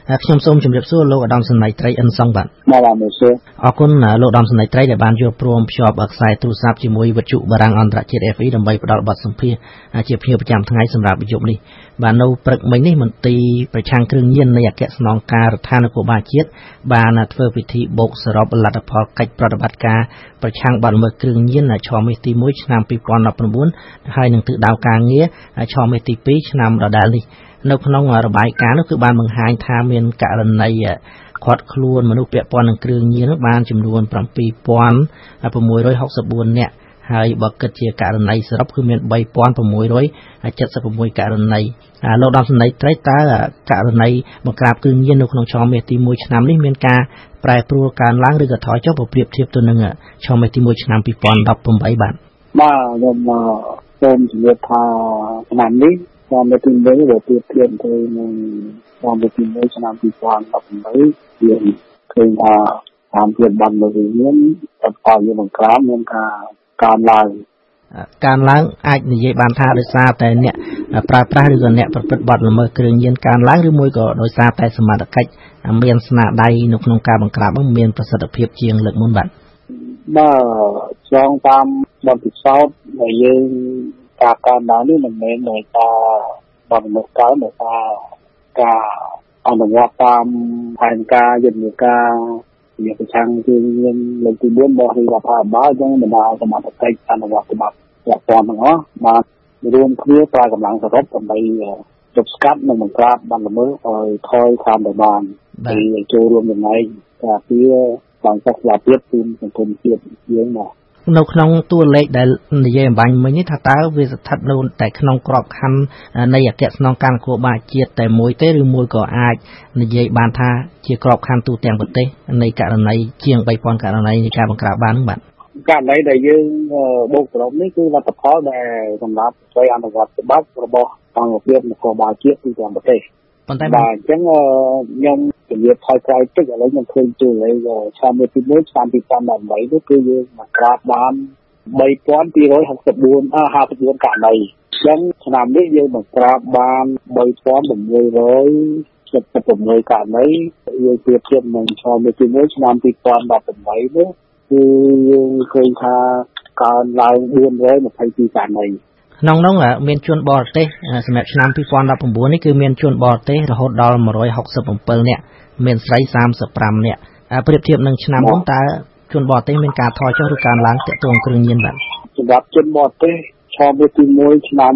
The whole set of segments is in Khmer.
ខ្ញុំសូមជម្រាបសួរលោកឧត្តមសេនីយ៍ត្រីអិនសុងបាទបាទមេសួរអរគុណលោកឧត្តមសេនីយ៍ត្រីដែលបានយកព្រមភ្ជាប់ខ្សែទូរស័ព្ទជាមួយវិទ្យុបារាំងអន្តរជាតិ FE ដើម្បីផ្ដល់បទសម្ភាសន៍ជាភ្ញៀវប្រចាំថ្ងៃសម្រាប់វិទ្យុនេះបាទនៅព្រឹកមិញនេះមន្ត្រីប្រឆាំងគ្រឿងញៀននៃអគ្គស្នងការដ្ឋាននគរបាលជាតិបានធ្វើពិធីបូកសរុបលទ្ធផលកិច្ចប្រតិបត្តិការប្រឆាំងបទល្មើសគ្រឿងញៀនឆមាសទី1ឆ្នាំ2019ហើយនឹងទិសដៅការងារឆមាសទី2ឆ្នាំដដែលនេះនៅក្នុងរបាយការណ៍នោះគឺបានបង្ហាញថាមានករណីខាត់ខ្លួនមនុស្សពាក់ព័ន្ធនឹងគ្រឿងញៀនបានចំនួន7664នាក់ហើយបើគិតជាករណីសរុបគឺមាន3676ករណីលោកឧត្តមសេនីយ៍ត្រីតើករណីបង្ក្រាបគ្រឿងញៀននៅក្នុងឆមាសទី1ឆ្នាំនេះមានការប្រែប្រួលកើនឡើងឬក៏ថយចុះបើប្រៀបធៀបទៅនឹងឆមាសទី1ឆ្នាំ2018បាទខ្ញុំសូមជម្រាបថាឆ្នាំនេះឆ្នាំទី1វាប្រៀបធៀបទៅនឹងឆ្នាំទី1ឆ្នាំ2018យើងឃើញថាតាមភាពបានលើកញៀនបន្តយើងបង្ក្រាបមានការកើនឡើងអាចនិយាយបានថាដោយសារតែអ្នកប្រើប្រាស់ឬក៏អ្នកប្រព្រឹត្តបទល្មើសគ្រឿងញៀនកើនឡើងឬមួយក៏ដោយសារតែសមត្ថកិច្ចមានស្នាដៃនៅក្នុងការបង្ក្រាបមានប្រសិទ្ធភាពជាងលើកមុនបាទឆ្លងតាមបទពិសោធន៍ដែលយើងការកើនឡើងនេះមិនមែនដោយការបទល្មើសកើនដោយសារការអនុវត្តតាមផែនការយុទ្ធនាការជាប្រឆាំងគ្រឿងញៀនលើកទី4របស់រដ្ឋាភិបាលចឹងបណ្ដាសមត្ថកិច្ចអនុវត្តច្បាប់ពាក់ព័ន្ធទាំងអស់បានរួមគ្នាប្រើកម្លាំងសរុបដើម្បីទប់ស្កាត់និងបង្ក្រាបបទល្មើសឲ្យថយខានទៅបានហើយចូលរួមចំណែកការពារបានសិទ្ធិភាពពីសង្គមជាតិយើងបាទនៅក្នុងតួលេខដែលនិយាយអំបញ្ញមិញនេះថាតើវាស្ថិតនៅតែក្នុងក្របខ័ណ្ឌនៃអគ្គស្នងការនគរបាលជាតិតែមួយទេឬមួយក៏អាចនិយាយបានថាជាក្របខ័ណ្ឌទូទាំងប្រទេសនៃករណីជាង 3000 ករណីនៃការបង្ក្រាបបានបាទករណីដែលយើងបូកសរុបនេះគឺលទ្ធផលដែលសម្រាប់ស្វ័យអនុវត្តច្បាប់របស់អង្គភាពនគរបាលជាតិទូទាំងប្រទេសប៉ុន្តែបាទអញ្ចឹងខ្ញុំជម្រាបថយក្រោយតិចឥឡូវខ្ញុំឃើញតួលេខឆ្នាំទី1ឆ្នាំ2018នេះគឺយើងបង្ក្រាបបាន3264ករណីអញ្ចឹងឆ្នាំនេះយើងបង្ក្រាបបាន3676ករណីយើងប្រៀបធៀបនឹងឆ្នាំទី1ឆ្នាំ2018នេះគឺយើងឃើញថាកើនឡើង422ករណីក្នុងនោះមានជនបរទេសសម្រាប់ឆ្នាំ2019នេះគឺមានជនបរទេសរហូតដល់167នាក់មានស្រី35នាក់ប្រៀបធៀបនឹងឆ្នាំមុនតើជនបរទេសមានការថយចុះឬកើនឡើងទាក់ទងគ្រឿងញៀនបាទសម្រាប់ជនបរទេសឆ្នាំទី1ឆ្នាំ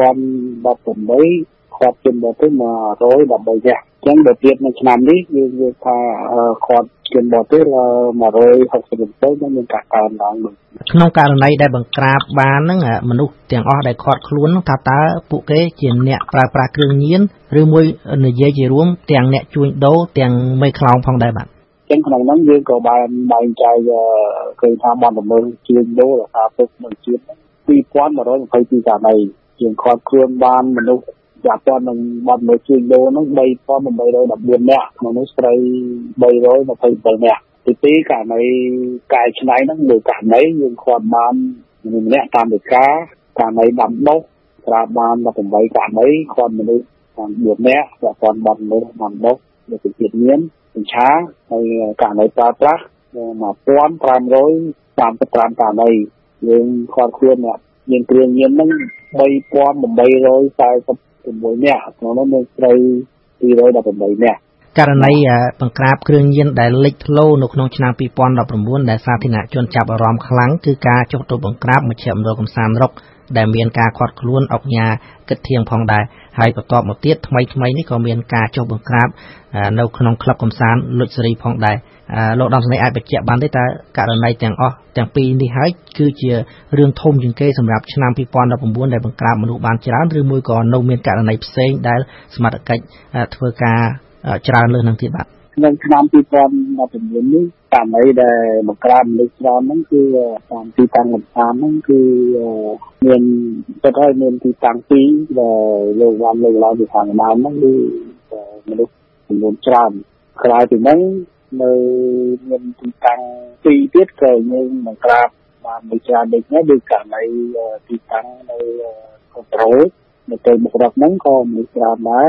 2018គាត់ជនបរទេស113នាក់អញ្ចឹងបើប្រៀបនឹងឆ្នាំនេះយើងនិយាយថាគាត់ជនបរទេស167នឹងមានការកើនឡើងក្នុងករណីដែលបង្ក្រាបបានហ្នឹងមនុស្សទាំងអស់ដែលខាត់ខ្លួនថាតើពួកគេជាអ្នកប្រើប្រាស់គ្រឿងញៀនឬមួយនិយាយជារួមទាំងអ្នកជួញដូរទាំងមេខ្លោងផងដែរបាទអញ្ចឹងក្នុងហ្នឹងយើងក៏បានបែងចែកឃើញថាបទល្មើសជួញដូររដ្ឋាភិបាលជាតិ2122ករណីយើងខាត់ខ្លួនបានមនុស្សជាប់ព័ន្ធនឹងបទល្មើសជួញដូរហ្នឹង3814នាក់ក្នុងនោះស្រី327នាក់ទី2ករណីកាយឆ្នៃហ្នឹងលើករណីយើងខាត់បានម្នាក់តាមវិការករណីដាំដុះក្រាបបាន18ករណីខាត់មនុស្ស4នាក់ជាប់ព័ន្ធបទល្មើសដាំដុះលើជាតិញៀនបញ្ឆាហើយករណីប្រើប្រាស់1535ករណីយើងខាត់ខ្លួនមានគ្រឿងញៀនហ្នឹង3846នាក់ក្នុងនោះមានស្រី218នាក់ករណីបង្ក្រាបគ្រឿងញៀនដែលលេចធ្លោនៅក្នុងឆ្នាំ2019ដែលសាធារណជនចាប់អារម្មណ៍ខ្លាំងគឺការចុះទៅបង្ក្រាបមជ្ឈមណ្ឌលកំសាន្តរុកដែលមានការខាត់ខ្លួនអុកញ៉ាគិតធៀងផងដែរហើយបន្ទាប់មកទៀតថ្មីនេះក៏មានការចុះបង្ក្រាបនៅក្នុងក្លឹបកំសាន្តលុចសេរីផងដែរលោកឧត្តមសេនីយ៍អាចបញ្ជាក់បានទេតើករណីទាំងអស់ទាំងពីរនេះហើយគឺជារឿងធំជាងគេសម្រាប់ឆ្នាំ2019ដែលបង្ក្រាបមនុស្សបានច្រើនឬមួយក៏នៅមានករណីផ្សេងដែលសមត្ថកិច្ចធ្វើការច្រើនលើសនឹងទៀតបាទក្នុងឆ្នាំ2019នេះករណីដែលបង្ក្រាបមនុស្សច្រើនហ្នឹងគឺតាមទីតាំងកំសាន្តហ្នឹងគឺមានទៅហើយមានទីតាំងពីរដែលលោកបានលើកឡើងពីខាងដើមហ្នឹងគឺមនុស្សចំនួនច្រើនក្រៅពីហ្នឹងនៅមានទីតាំងពីរទៀតក៏យើងបង្ក្រាបបានមួយច្រើនដូចនេះដូចករណីទីតាំងនៅកូនប្រូនៅពេលបុករកហ្នឹងក៏មានច្រើនដែរ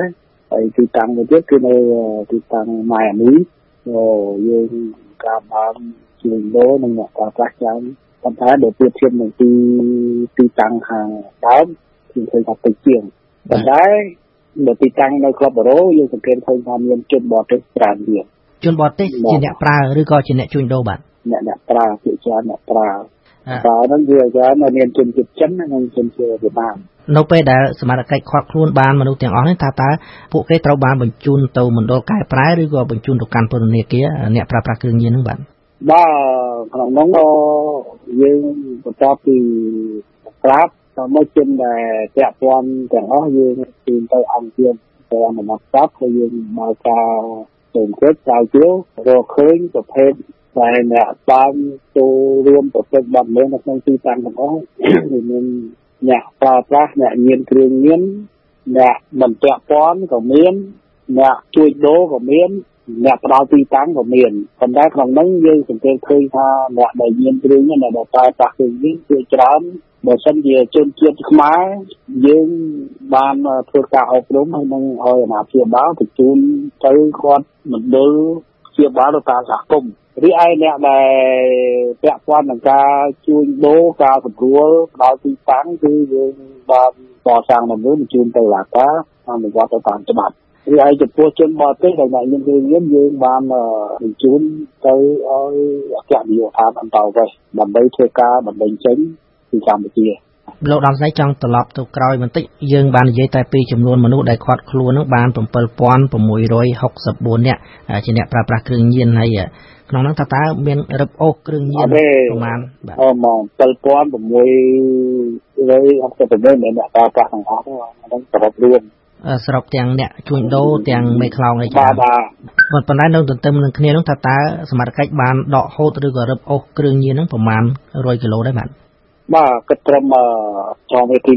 ហើយទីតាំងមួយទៀតគឺនៅទីតាំងម៉ែអានីយើងការបានជួញដូរនិងអ្នកប្រើប្រាស់ច្រើនប៉ុន្តែបើប្រៀបធៀបនឹងទីតាំងខាងដើមគឺឃើញថាតិចជាងប៉ុន្តែនៅទីតាំងនៅក្លឹបបារ៉ូយើងសង្កេតឃើញថាមានជនបរទេសច្រើនទៀតជនបរទេសជាអ្នកប្រើឬក៏ជាអ្នកជួញដូរបាទអ្នកប្រើជាច្រើនអ្នកប្រើហ្នឹងវាច្រើនមានជនជាតិចិននិងជនជាតិវៀតណាមនៅពេលដែលសមត្ថកិច្ចឃាត់ខ្លួនបានមនុស្សទាំងអស់នេះតើពួកគេត្រូវបានបញ្ជូនទៅមណ្ឌលកែប្រែឬក៏បញ្ជូនទៅកាន់ពន្ធនាគារអ្នកប្រើប្រាស់គ្រឿងញៀនហ្នឹងបាទក្នុងនោះយើងបន្ទាប់ពីប្រាប់មកជនដែលពាក់ព័ន្ធទាំងអស់យើងជូនទៅអង្គភាពទៅអនុម័តច្បាប់ហើយយើងមកការសូមគិតស្រាវជ្រាវរកឃើញប្រភេទដែលអ្នកបានចូលរួមប្រតិបត្តិនៅក្នុងទីតាំងទាំងអស់មានអ្នកប្រើប្រាស់អ្នកញៀនគ្រឿងញៀនអ្នកមិនពាក់ព័ន្ធក៏មានអ្នកជួយដូរក៏មានអ្នកផ្ដល់ទីតាំងក៏មានប៉ុន្តែក្នុងនោះយើងសង្កេតឃើញថាអ្នកដែលញៀនគ្រឿងញៀនអ្នកដែលប្រើប្រាស់គ្រឿងញៀនគឺច្រើនបើសិនជាជនជាតិខ្មែរយើងបានធ្វើការអប់រំហើយនឹងឲ្យអាណាព្យាបាលបញ្ជូនទៅគាត់មណ្ឌលព្យាបាលទៅតាមសហគមន៍រីឯអ្នកដែលពាក់ព័ន្ធនឹងការជួញដូរការសម្រួលដល់ទីតាំងគឺយើងបានកសាងនឹងបញ្ជូនទៅឡាកាអនុវត្តទៅតាមច្បាប់រីឯចំពោះជនបរទេសដែលមានគ្រឿងញៀនយើងបានបញ្ជូនទៅឲ្យអគ្គនាយកដ្ឋានអន្តរប្រវេសន៍ដើម្បីធ្វើការបណ្ដេញចេញពីកម្ពុជាលោកដំស្រីចង់ត្រឡប់ទៅក្រោយបន្តិចយើងបាននិយាយតែពីចំនួនមនុស្សដែលឃាត់ខ្លួននឹងបាន7664នាក់ជាអ្នកប្រើប្រាស់គ្រឿងញៀនហើយក្នុងនោះតើមានរឹបអូសគ្រឿងញៀនប្រមាណបាទ7668អ្នកប្រើប្រាស់ទាំងអស់ហ្នឹងសរុបរួមសរុបទាំងអ្នកជួញដូរទាំងមេខ្លោងអីចឹងបាទប៉ុន្តែនៅទន្ទឹមនឹងគ្នានោះតើសមត្ថកិច្ចបានដកហូតឬក៏រឹបអូសគ្រឿងញៀនហ្នឹងប្រមាណ100គីឡូដែរបាទគិតត្រឹមtrongទី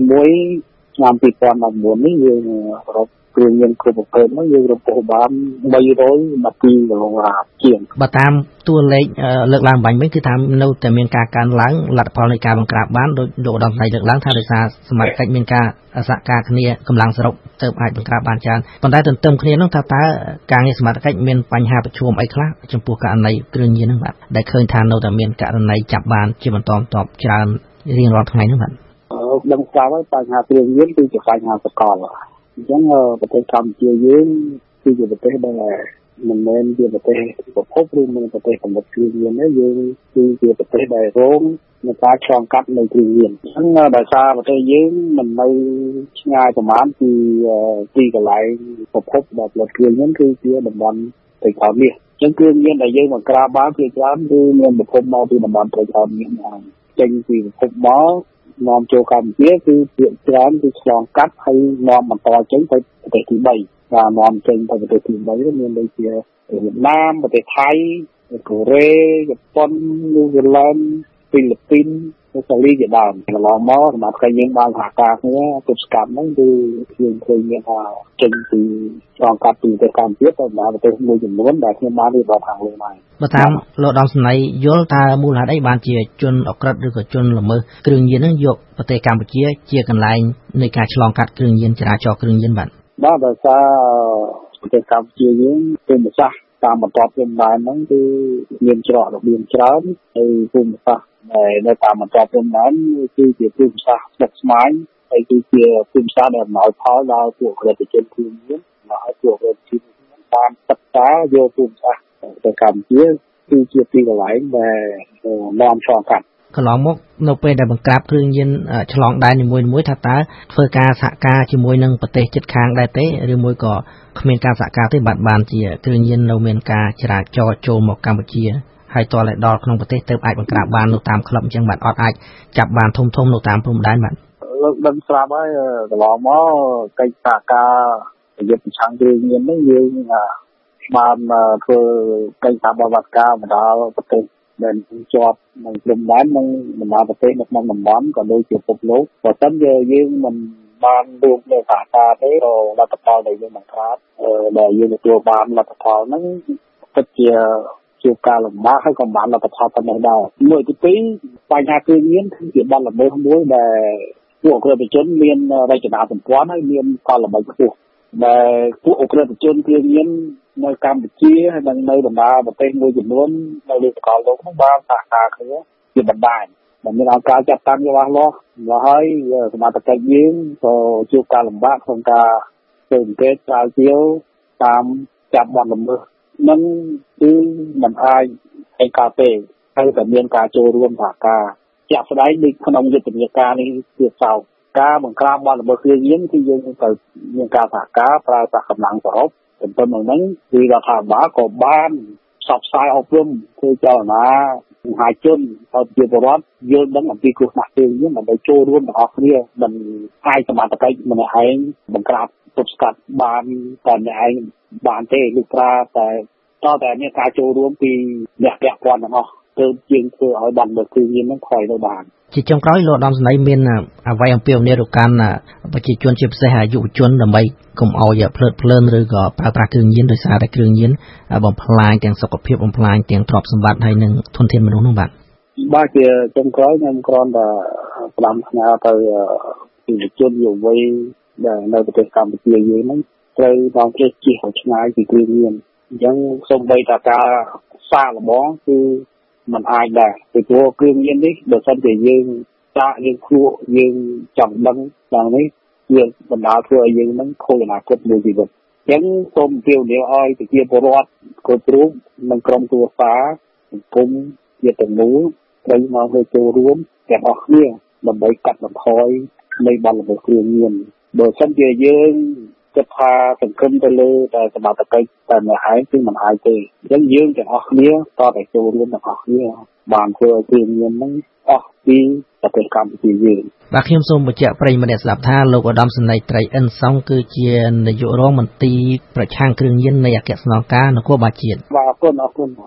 1ឆ្នាំ2019នេះយើងរកគ្រឿងញៀនគ្រប់ប្រភេទនោះយើងរកបាន300នាទីគីឡូក្រាមជាងបើតាមតួលេខលើកឡើងបាញ់វិញគឺថានៅតែមានការកើនឡើងលទ្ធផលនៃការបង្ក្រាបបានដោយលោកឧត្តមស្រីលើកឡើងថាដោយសារសមាជិកមានការសហការគ្នាកម្លាំងសរុបទៅអាចបង្ក្រាបបានច្រើនប៉ុន្តែទន្ទឹមគ្នានោះតើការងារសមាជិកមានបញ្ហាប្រឈមអីខ្លះចំពោះករណីគ្រឿងញៀនហ្នឹងបាទដែលឃើញថានៅតែមានករណីចាប់បានជាបន្តបន្ទាប់ច្រើនរៀងរាល់ថ្ងៃហ្នឹងបាទដឹងស្រាប់ហើយបញ្ហាគ្រឿងញៀនគឺជាបញ្ហាសកលអញ្ចឹងប្រទេសកម្ពុជាយើងគឺជាប្រទេសដែលមិនមែនជាប្រទេសប្រភពឬមិនប្រទេសកម្ពុជាគ្រឿងញៀនទេយើងគឺជាប្រទេសដែលរងនឹងការឆ្លងកាត់នៃគ្រឿងញៀនអញ្ចឹងដោយសារប្រទេសយើងមិននៅឆ្ងាយប្រមាណពីទីកន្លែងប្រភពដែលផលិតគ្រឿងញៀនគឺជាតំបន់ព្រៃកោណមាសអញ្ចឹងគ្រឿងញៀនដែលយើងបង្ក្រាបបានជាច្រើនគឺមានប្រភពមកពីតំបន់ព្រៃកោណមាសហ្នឹងចេញពីប្រភពមកនាំចូលកម្ពុជាគឺភាគច្រើនគឺឆ្លងកាត់ហើយនាំបន្តចេញទៅប្រទេសទី3បាទនាំចេញទៅប្រទេសទី3មានដូចជាវៀតណាមប្រទេសថៃកូរ៉េជប៉ុនញូហ្សេឡង់ហ្វីលីពីនអូស្ត្រាលីជាដើមកន្លងមកសម្រាប់យើងបានសហការគ្នាទប់ស្កាត់ហ្នឹងគឺឃើញមានថាចេញពីឆ្លងកាត់ពីប្រទេសកម្ពុជាទៅដល់ប្រទេសមួយចំនួនដែលខ្ញុំបានរៀបរាប់ខាងលើហ្នឹងបើតាមលោកដំស្នៃយល់តើមូលហេតុអីបានជាជនអក្រិតឬក៏ជនល្មើសគ្រឿងញៀនហ្នឹងយកប្រទេសកម្ពុជាជាកន្លែងនៃការឆ្លងកាត់គ្រឿងញៀនចរាចរណ៍គ្រឿងញៀនបាទដោយសារប្រទេសកម្ពុជាយើងភូមិសាស្ត្រតាមបន្ទាប់ព្រំដែនហ្នឹងគឺមានច្រករបៀងច្រើនហើយភូមិសាស្ត្រនៅតាមបន្ទាប់ព្រំដែនគឺជាភូមិសាស្ត្រស្មុគស្មាញហើយគឺជាភូមិសាស្ត្រដែលអំណោយផលដល់ពួកប្រជាជនគ្រឿងញៀនហើយពួកប្រជាជនបានសិក្សាយកភូមិសាស្ត្រទៅកម្ពុជាគឺជាទីកន្លែងដែលនាំឆ្លងកាត់កន្លងមកនៅពេលដែលបង្ក្រាបគ្រឿងញៀនឆ្លងដែននីមួយៗថាតើធ្វើការសហការជាមួយនឹងប្រទេសជិតខាងដែរទេឬមួយក៏គ្មានការសហការទេបានជាគ្រឿងញៀននៅមានការចរាចរណ៍ចូលមកកម្ពុជាហើយតតែដល់ក្នុងប្រទេសទើបអាចបង្ក្រាបបាននៅតាមក្លឹបអញ្ចឹងបាទអត់អាចចាប់បានធំនៅតាមព្រំដែនបាទលើកដឹងស្រាប់ហើយកន្លងមកកិច្ចសហការប្រយុទ្ធប្រឆាំងគ្រឿងញៀននេះយើងបានធ្វើកិច្ចសហប្រតិបត្តិការមកដល់ប្រទេសដែលជាប់នឹងព្រំដែននិងបណ្ដាប្រទេសនៅក្នុងតំបន់ក៏ដូចជាពិភពលោកបើមិនយើងមិនបានរួមគ្នាសហការទេលទ្ធផលដែលយើងបង្ក្រាបដែលយើងទទួលបានលទ្ធផលហ្នឹងពិតជាជួបការលំបាកហើយក៏បានលទ្ធផលប៉ុណ្ណេះដែរមួយទីពីរបញ្ហាគ្រឿងញៀនគឺជាបទល្មើសមួយដែលពួកប្រជាជនមានរចនាសម្ព័ន្ធហើយមានផលល្បិចខ្ពស់ដែលពួកអក្រិតជនគ្រឿងញៀននៅកម្ពុជាហើយនិងនៅបណ្ដាប្រទេសមួយចំនួននៅលើសកលលោកនោះបានសហការគ្នាជាបណ្ដាញដែលមានអង្គការចាត់តាំងច្បាស់លាស់មកហើយសមត្ថកិច្ចយើងក៏ជួបការលំបាកក្នុងការធ្វើអង្កេតស្រាវជ្រាវតាមចាប់បទល្មើសនឹងគឺមិនអាចឯកទេហើយតែមានការចូលរួមសហការជាក់ស្ដែងដូចក្នុងយុទ្ធនាការនេះទៀតសោតការបង្ក្រាបបទល្មើសគ្រឿងញៀនគឺយើងត្រូវមានការសហការប្រើប្រាស់កម្លាំងសរុបទន្ទឹមនឹងហ្នឹងគឺរដ្ឋាភិបាលក៏បានផ្សព្វផ្សាយអប់រំធ្វើចលនាមហាជនឲ្យប្រជាពលរដ្ឋយល់ដឹងអំពីគ្រោះថ្នាក់គ្រឿងញៀនដើម្បីចូលរួមទាំងអស់គ្នាមិនអាចសមត្ថកិច្ចម្នាក់ឯងបង្ក្រាបទប់ស្កាត់បានតែម្នាក់ឯងបានទេលុះត្រាតែតែមានការចូលរួមពីអ្នកពាក់ព័ន្ធទាំងអស់ទើបជាងធ្វើឲ្យបានលើគ្រឿងញៀនហ្នឹងថយទៅបានជាចុងក្រោយលោកឧត្តមសេនីយ៍មានអ្វីអំពីអំណាចទៅកាន់ប្រជាជនជាពិសេសយុវជនដើម្បីកុំឲ្យភ្លើតភ្លើនឬក៏ប្រើប្រាស់គ្រឿងញៀនដោយសារតែគ្រឿងញៀនបំផ្លាញទាំងសុខភាពបំផ្លាញទាំងទ្រព្យសម្បត្តិហើយនិងធនធានមនុស្សនោះបាទជាចុងក្រោយខ្ញុំគ្រាន់តែផ្ដាំផ្ញើទៅយុវជនយុវវ័យដែលនៅប្រទេសកម្ពុជាយើងហ្នឹងត្រូវនាំចេះជិះឲ្យឆ្ងាយពីគ្រឿងញៀនអញ្ចឹងសូម្បីតែការសាកល្បងគឺมันអាចដែរពីព្រោះគ្រឿងញៀននេះបើសិនជាយើងសាកយើងភ្លក់យើងចង់ដឹងដល់នេះវាបណ្ដាលធ្វើឲ្យយើងនឹងខូចអនាគតមួយជីវិតអញ្ចឹងសូមអំពាវនាវឲ្យប្រជាពលរដ្ឋគ្រប់រូបនិងក្រុមគ្រួសារសង្គមជាទាំងមូលត្រូវមកចូលរួមទាំងអស់គ្នាដើម្បីកាត់បន្ថយនៃបទល្មើសគ្រឿងញៀនបើសិនជាយើងគិតថាសង្គមទៅលើតែសមត្ថកិច្ចតែម្នាក់ឯងគឺមិនអាចទេអញ្ចឹងយើងទាំងអស់គ្នាតតែចូលរួមទាំងអស់គ្នាបានធ្វើឲ្យគ្រឿងញៀនហ្នឹងអស់ពីប្រទេសកម្ពុជាយើងបាទខ្ញុំសូមបញ្ជាក់ប្រិយមិត្តអ្នកស្ដាប់ថាលោកឧត្តមសេនីយ៍ត្រីអិនសុងគឺជានាយករងមន្ត្រីប្រឆាំងគ្រឿងញៀននៃអគ្គស្នងការនគរបាលជាតិបាទអរគុណ